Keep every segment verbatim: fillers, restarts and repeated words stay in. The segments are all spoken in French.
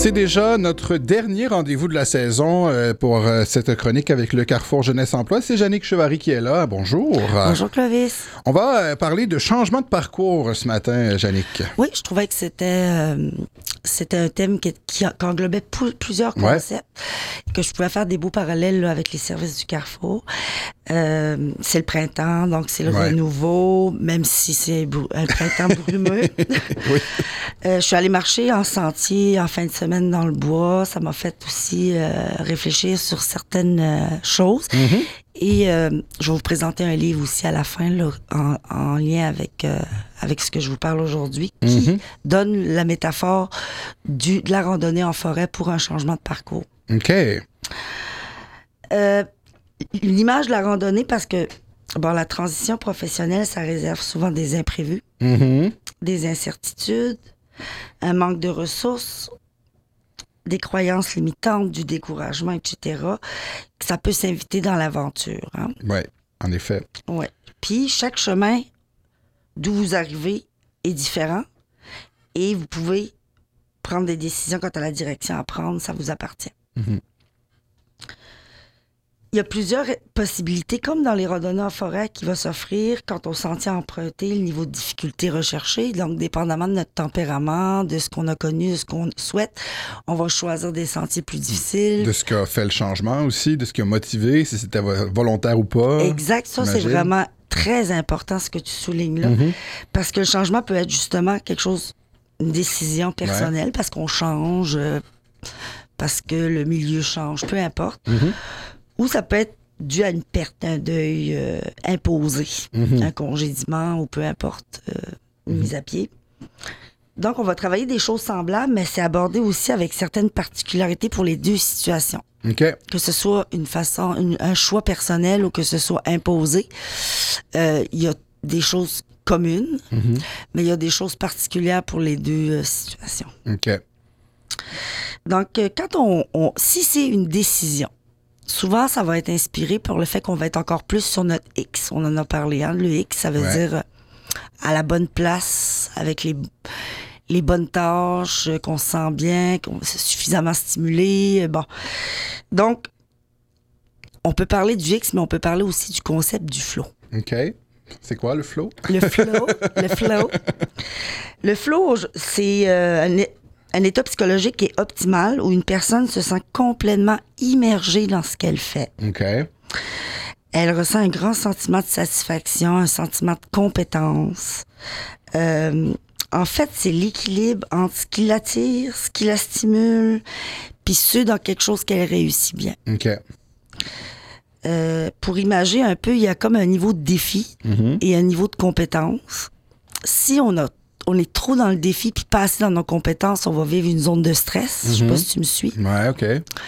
C'est déjà notre dernier rendez-vous de la saison euh, pour euh, cette chronique avec le Carrefour Jeunesse Emploi. C'est Jannick Chevary qui est là. Bonjour. Bonjour Clovis. On va euh, parler de changement de parcours ce matin, Jannick. Oui, je trouvais que c'était, euh, c'était un thème qui, qui, qui englobait pou- plusieurs concepts, ouais. Que je pouvais faire des beaux parallèles là, avec les services du Carrefour. Euh, c'est le printemps, donc c'est le ouais. renouveau, même si c'est brou- un printemps brumeux. Oui. euh, je suis allée marcher en sentier en fin de semaine dans le bois. Ça m'a fait aussi euh, réfléchir sur certaines euh, choses. Mm-hmm. Et euh, je vais vous présenter un livre aussi à la fin, là, en, en lien avec, euh, avec ce que je vous parle aujourd'hui, qui mm-hmm. donne la métaphore du, de la randonnée en forêt pour un changement de parcours. OK. Euh, L'image de la randonnée, parce que bon, la transition professionnelle, ça réserve souvent des imprévus, mm-hmm. des incertitudes, un manque de ressources, des croyances limitantes, du découragement, et cetera. Ça peut s'inviter dans l'aventure. Hein? Oui, en effet. Oui. Puis chaque chemin d'où vous arrivez est différent et vous pouvez prendre des décisions quant à la direction à prendre, ça vous appartient. Mm-hmm. Il y a plusieurs possibilités, comme dans les randonnées en forêt, qui va s'offrir quant au sentier emprunté, le niveau de difficulté recherché. Donc, dépendamment de notre tempérament, de ce qu'on a connu, de ce qu'on souhaite, on va choisir des sentiers plus difficiles. De ce qui a fait le changement aussi, de ce qui a motivé, si c'était volontaire ou pas. Exact. Ça, j'imagine. C'est vraiment très important, ce que tu soulignes là. Mm-hmm. Parce que le changement peut être justement quelque chose, une décision personnelle, ouais. parce qu'on change, euh, parce que le milieu change, peu importe. Mm-hmm. Ou ça peut être dû à une perte d'un deuil euh, imposé, mm-hmm. un congédiement ou peu importe, euh, une mm-hmm. mise à pied. Donc, on va travailler des choses semblables, mais c'est abordé aussi avec certaines particularités pour les deux situations. Okay. Que ce soit une façon, une, un choix personnel ou que ce soit imposé, il euh, y a des choses communes, mm-hmm. mais il y a des choses particulières pour les deux euh, situations. Okay. Donc, euh, quand on, on... Si c'est une décision, souvent, ça va être inspiré par le fait qu'on va être encore plus sur notre X. On en a parlé, hein? Le X, ça veut ouais. dire euh, à la bonne place, avec les, les bonnes tâches, euh, qu'on se sent bien, qu'on est suffisamment stimulé. Euh, bon. Donc, on peut parler du X, mais on peut parler aussi du concept du flow. OK. C'est quoi le flow? Le flow. le flow. Le flow, c'est euh, un... Un état psychologique qui est optimal où une personne se sent complètement immergée dans ce qu'elle fait. OK. Elle ressent un grand sentiment de satisfaction, un sentiment de compétence. Euh, en fait, c'est l'équilibre entre ce qui l'attire, ce qui la stimule, puis ce dans quelque chose qu'elle réussit bien. OK. Euh, pour imager un peu, il y a comme un niveau de défi mm-hmm. et un niveau de compétence. Si on a on est trop dans le défi puis pas assez dans nos compétences, on va vivre une zone de stress. Mm-hmm. Je sais pas si tu me suis. Ouais, OK.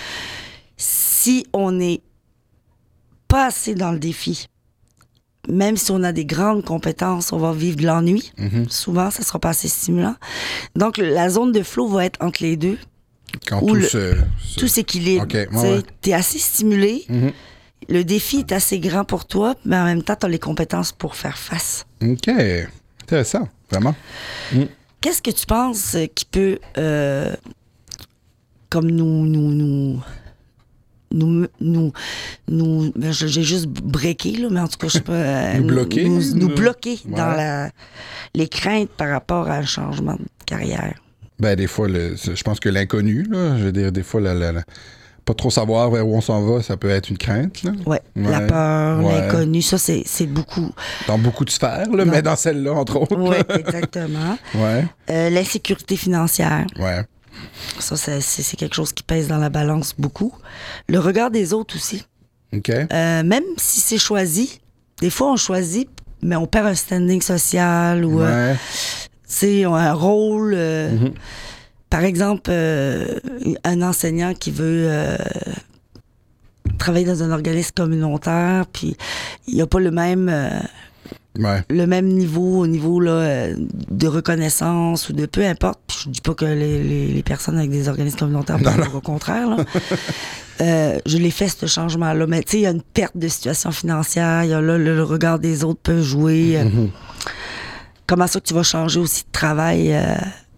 Si on n'est pas assez dans le défi, même si on a des grandes compétences, on va vivre de l'ennui. Mm-hmm. Souvent, ça sera pas assez stimulant. Donc, la zone de flow va être entre les deux. Quand tout, le, se, tout se... s'équilibre. Okay. Ouais, ouais. Tu es assez stimulé. Mm-hmm. Le défi est assez grand pour toi, mais en même temps, tu as les compétences pour faire face. OK. Intéressant. Vraiment? Mm. Qu'est-ce que tu penses qui peut, euh, comme nous, nous, nous, nous, nous, nous j'ai juste breaké, là, mais en tout cas, je sais pas, euh, nous, bloquer, nous, nous, nous bloquer ouais. dans la, les craintes par rapport à un changement de carrière? Ben, des fois, le, je pense que l'inconnu, là, je veux dire, des fois, la, la, la, pas trop savoir vers où on s'en va, ça peut être une crainte. Là. Ouais, ouais, la peur, ouais. l'inconnu, ça, c'est, c'est beaucoup. Dans beaucoup de sphères, là, mais dans celle-là, entre autres. Oui, exactement. Ouais. Euh, l'insécurité financière. Ouais. Ça, c'est, c'est, c'est quelque chose qui pèse dans la balance beaucoup. Le regard des autres aussi. OK. Euh, même si c'est choisi, des fois, on choisit, mais on perd un standing social ou, ouais. euh, tu sais, un rôle... Euh, mm-hmm. Par exemple, euh, un enseignant qui veut euh, travailler dans un organisme communautaire, puis il n'a pas le même, euh, ouais. le même niveau au niveau là, de reconnaissance ou de peu importe. Puis je dis pas que les, les, les personnes avec des organismes communautaires peuvent au contraire. Là. euh, je l'ai fait, ce changement-là. Mais tu sais, il y a une perte de situation financière, il y a là, le, le regard des autres peut jouer. Mm-hmm. Comment ça que tu vas changer aussi de travail... Euh,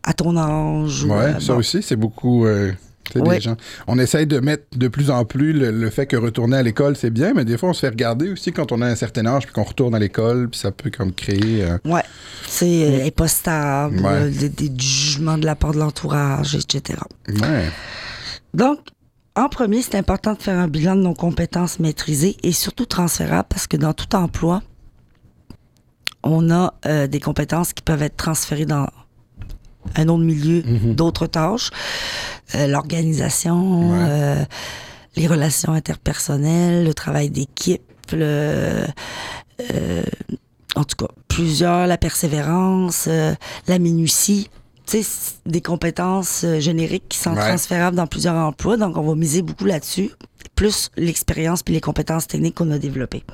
à ton âge. Oui, euh, ça bon. aussi, c'est beaucoup... Euh... Oui. Des gens. On essaye de mettre de plus en plus le, le fait que retourner à l'école, c'est bien, mais des fois, on se fait regarder aussi quand on a un certain âge, puis qu'on retourne à l'école, puis ça peut comme créer... Euh... Oui, c'est euh, elle est pas stable, Ouais. euh, des, des jugements de la part de l'entourage, et cetera. Ouais. Donc, en premier, c'est important de faire un bilan de nos compétences maîtrisées et surtout transférables, parce que dans tout emploi, on a euh, des compétences qui peuvent être transférées dans un autre milieu, Mm-hmm. d'autres tâches. Euh, l'organisation, Ouais. euh, les relations interpersonnelles, le travail d'équipe, le, euh, en tout cas, plusieurs, la persévérance, euh, la minutie. Tu sais, c'est des compétences euh, génériques qui sont Ouais. transférables dans plusieurs emplois, donc on va miser beaucoup là-dessus, plus l'expérience puis les compétences techniques qu'on a développées.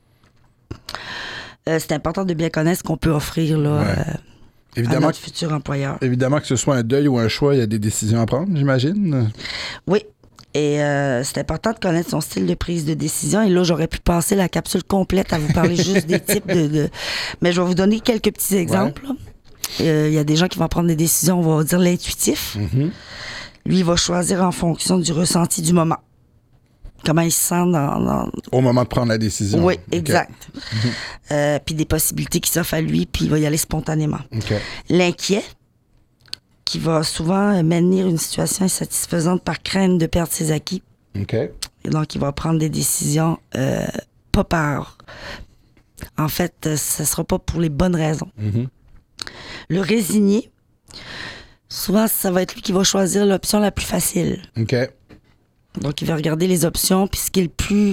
Euh, c'est important de bien connaître ce qu'on peut offrir là, Ouais. euh, à Évidemment, notre futur employeur. évidemment que ce soit un deuil ou un choix, il y a des décisions à prendre, j'imagine. Oui. Et euh, c'est important de connaître son style de prise de décision. Et là, j'aurais pu passer la capsule complète à vous parler juste des types de, de... Mais je vais vous donner quelques petits exemples. Il ouais. euh, y a des gens qui vont prendre des décisions, on va dire l'intuitif. Mm-hmm. Lui, il va choisir en fonction du ressenti du moment. Comment il se sent dans... dans... Au moment de prendre la décision. Oui, Okay. exact. Mm-hmm. euh, puis des possibilités qui s'offrent à lui, puis il va y aller spontanément. Okay. L'inquiet, qui va souvent maintenir une situation insatisfaisante par crainte de perdre ses acquis. Okay. Et donc, il va prendre des décisions euh, pas par... En fait, ce ne sera pas pour les bonnes raisons. Mm-hmm. Le résigné, souvent, ça va être lui qui va choisir l'option la plus facile. Okay. Donc, il va regarder les options, puis ce qui est le plus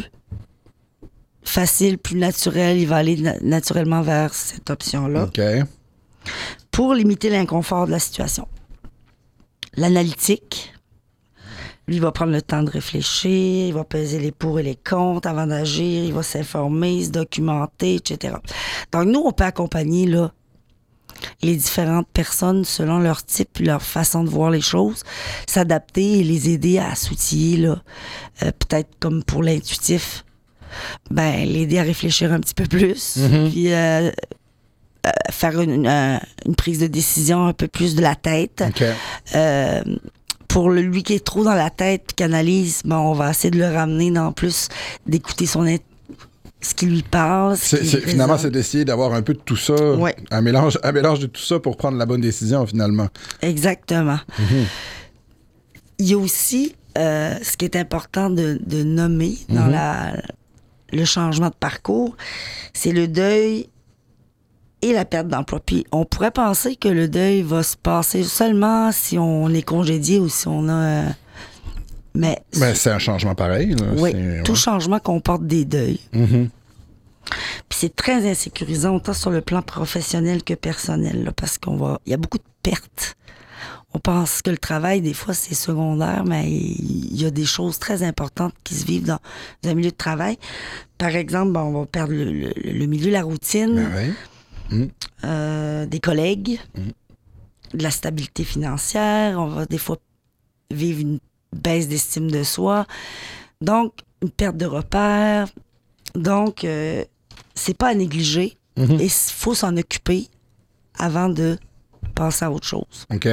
facile, plus naturel, il va aller na- naturellement vers cette option-là. Okay. Pour limiter l'inconfort de la situation. L'analytique, lui, il va prendre le temps de réfléchir, il va peser les pour et les contre avant d'agir, il va s'informer, se documenter, et cetera. Donc, nous, on peut accompagner là, les différentes personnes selon leur type, leur façon de voir les choses, s'adapter et les aider à s'outiller, là, euh, peut-être comme pour l'intuitif, ben, l'aider à réfléchir un petit peu plus, Mm-hmm. puis euh, euh, faire une, une, une prise de décision un peu plus de la tête. Okay. Euh, pour le, lui qui est trop dans la tête et qui analyse, bon, on va essayer de le ramener dans plus, d'écouter son int- ce qui lui parle. Ce C'est, qui c'est, lui finalement, résonne. c'est d'essayer d'avoir un peu de tout ça, Ouais. un, mélange, un mélange de tout ça pour prendre la bonne décision, finalement. Exactement. Mm-hmm. Il y a aussi euh, ce qui est important de, de nommer dans Mm-hmm. la, le changement de parcours, c'est le deuil et la perte d'emploi. Puis on pourrait penser que le deuil va se passer seulement si on est congédié ou si on a... Euh, mais Ben, c'est un changement pareil. Là. oui, c'est, tout ouais. changement comporte des deuils. Mm-hmm. Puis c'est très insécurisant, autant sur le plan professionnel que personnel, là, parce qu'on va... Il y a beaucoup de pertes. On pense que le travail, des fois, c'est secondaire, mais il y a des choses très importantes qui se vivent dans un milieu de travail. Par exemple, bon, on va perdre le, le, le milieu, la routine, Ben oui. Mm. euh, des collègues, Mm. de la stabilité financière. On va des fois vivre une baisse d'estime de soi. Donc, une perte de repères. Donc, euh, c'est pas à négliger. Mm-hmm. Et il faut s'en occuper avant de passer à autre chose. OK.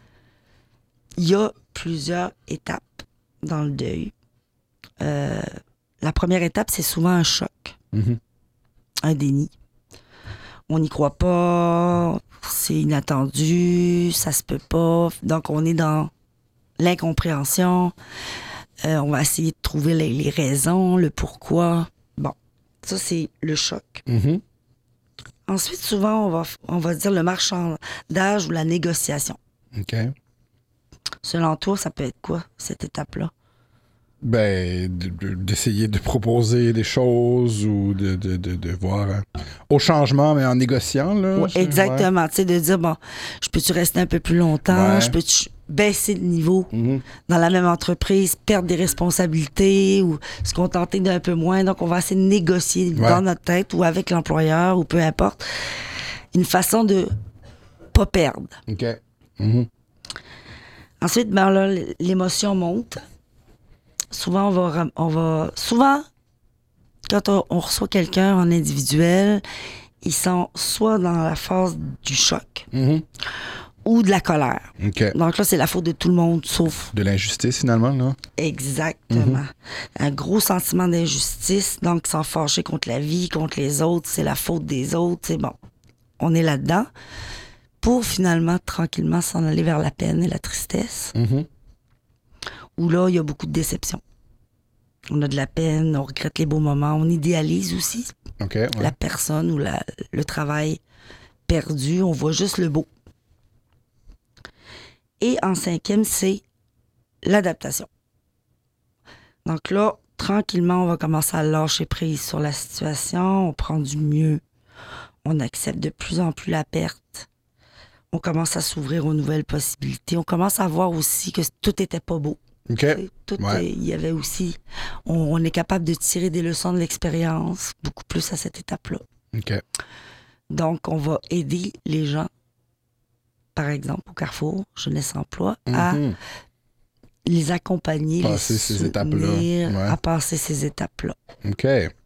Il y a plusieurs étapes dans le deuil. Euh, la première étape, c'est souvent un choc, Mm-hmm. un déni. On n'y croit pas, c'est inattendu, ça se peut pas. Donc, on est dans l'incompréhension. Euh, on va essayer de trouver les, les raisons, le pourquoi. Bon, ça, c'est le choc. Mm-hmm. Ensuite, souvent, on va, on va dire le marchandage ou la négociation. OK. Selon toi, ça peut être quoi, cette étape-là? Ben, de- de- d'essayer de proposer des choses ou de, de, de, de voir hein, au changement, mais en négociant. Là, Ouais, c'est- exactement. Tu sais, de dire, bon, je peux-tu rester un peu plus longtemps? Ouais. Je peux-tu baisser de niveau Ouais. Mm-hmm. dans la même entreprise, perdre des responsabilités ou se contenter d'un peu moins? Donc, on va essayer de négocier Ouais. dans notre tête ou avec l'employeur ou peu importe. Une façon de pas perdre. OK. Mm-hmm. Ensuite, ben là, l'émotion monte. Souvent, on va, ram- on va... Souvent, quand on, on reçoit quelqu'un en individuel, ils sont soit dans la phase du choc Mm-hmm. ou de la colère. OK. Donc là, c'est la faute de tout le monde, sauf... De l'injustice, finalement, là. Exactement. Mm-hmm. Un gros sentiment d'injustice, donc s'en fâcher contre la vie, contre les autres, c'est la faute des autres, c'est bon. On est là-dedans pour finalement, tranquillement, s'en aller vers la peine et la tristesse, Mm-hmm. où là, il y a beaucoup de déception. On a de la peine, on regrette les beaux moments, on idéalise aussi OK, ouais. la personne ou la, le travail perdu, on voit juste le beau. Et en cinquième, c'est l'adaptation. Donc là, tranquillement, on va commencer à lâcher prise sur la situation, on prend du mieux, on accepte de plus en plus la perte, on commence à s'ouvrir aux nouvelles possibilités, on commence à voir aussi que tout n'était pas beau. OK. T'sais, tout, Ouais. il y avait aussi, on, on est capable de tirer des leçons de l'expérience, beaucoup plus à cette étape-là. OK. Donc, on va aider les gens, par exemple, au Carrefour, Jeunesse Emploi, à Mhm. les accompagner, Passer les ces soutenir, étapes-là. Ouais. à passer ces étapes-là. OK.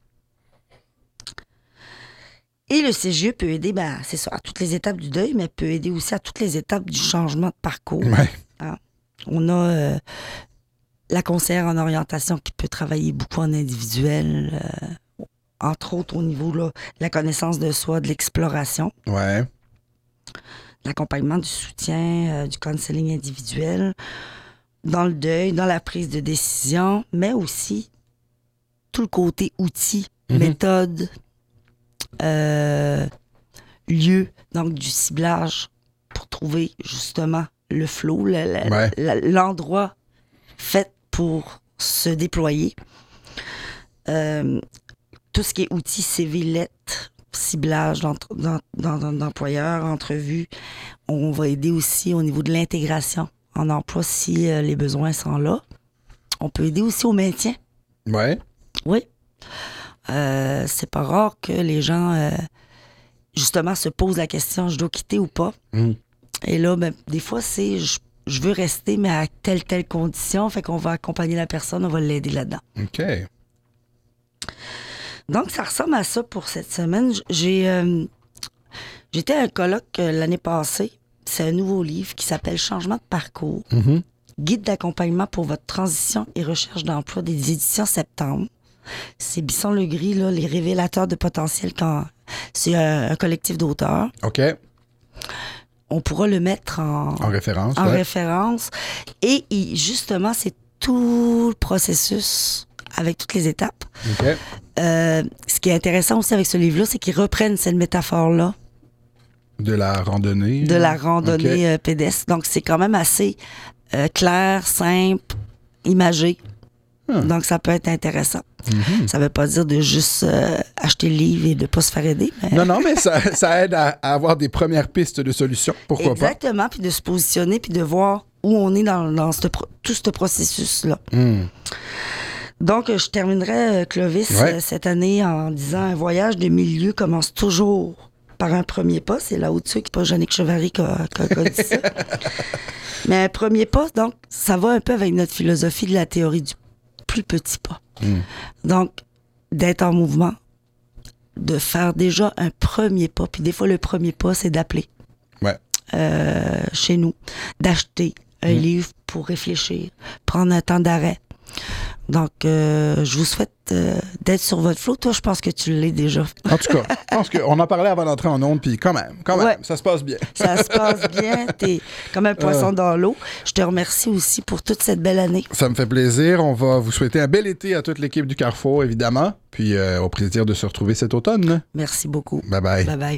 Et le C G E peut aider, ben, c'est ça, à toutes les étapes du deuil, mais peut aider aussi à toutes les étapes du changement de parcours. Ouais. On a euh, la conseillère en orientation qui peut travailler beaucoup en individuel, euh, entre autres au niveau là, de la connaissance de soi, de l'exploration, Ouais. l'accompagnement, du soutien, euh, du counseling individuel, dans le deuil, dans la prise de décision, mais aussi tout le côté outils, Mhm. méthode, euh, lieu, donc du ciblage pour trouver justement le flow, le- le- Ouais. le- l'endroit fait pour se déployer. Euh, tout ce qui est outils, C V, lettres, ciblage d'entre- d'en- d'en- d'en- d'employeurs, entrevues. On va aider aussi au niveau de l'intégration en emploi si euh, les besoins sont là. On peut aider aussi au maintien. Ouais. Oui. Euh, c'est pas rare que les gens, euh, justement, se posent la question, je dois quitter ou pas? Mhm. Et là, ben, des fois, c'est, je, je veux rester, mais à telle, telle condition. Fait qu'on va accompagner la personne, on va l'aider là-dedans. OK. Donc, ça ressemble à ça pour cette semaine. J- J'ai, euh, j'étais à un colloque euh, l'année passée. C'est un nouveau livre qui s'appelle Changement de parcours. Mhm. Guide d'accompagnement pour votre transition et recherche d'emploi des éditions Septembre. C'est Bisson-Legris, là, les révélateurs de potentiel. Quand c'est un, un collectif d'auteurs. OK. On pourra le mettre en, En référence. en ouais. référence. Et il- justement, c'est tout le processus avec toutes les étapes. OK. Euh, ce qui est intéressant aussi avec ce livre-là, c'est qu'ils reprennent cette métaphore-là De la randonnée. de la randonnée OK. euh, pédestre. Donc, c'est quand même assez euh, clair, simple, imagé. Hmm. Donc, ça peut être intéressant. Mhm. Ça veut pas dire de juste euh, acheter le livre et de pas se faire aider. Mais... Non, non, mais ça, ça aide à, à avoir des premières pistes de solutions. Pourquoi Exactement, puis de se positionner, puis de voir où on est dans, dans ce pro- tout ce processus-là. pas? Hmm. Donc, euh, je terminerai, euh, Clovis, Ouais. euh, cette année en disant un voyage de milieu commence toujours par un premier pas. C'est là au-dessus, qui n'est pas Jannick Chevary qui a, qui a- qui a dit ça. Mais un premier pas, donc, ça va un peu avec notre philosophie de la théorie du plus petit pas. Hmm. Donc, d'être en mouvement, de faire déjà un premier pas. Puis des fois, le premier pas, c'est d'appeler Ouais. euh, chez nous, d'acheter un Mm. livre pour réfléchir, prendre un temps d'arrêt. Donc, euh, je vous souhaite euh, d'être sur votre flot. Toi, je pense que tu l'es déjà. En tout cas, je pense qu'on en parlait avant d'entrer en onde, puis quand même, quand même, Ouais. ça se passe bien. Ça se passe bien. T'es comme un poisson dans l'eau. Je te remercie aussi pour toute cette belle année. Ça me fait plaisir. On va vous souhaiter un bel été à toute l'équipe du Carrefour, évidemment. Puis euh, au plaisir de se retrouver cet automne. Merci beaucoup. Bye bye. Bye bye.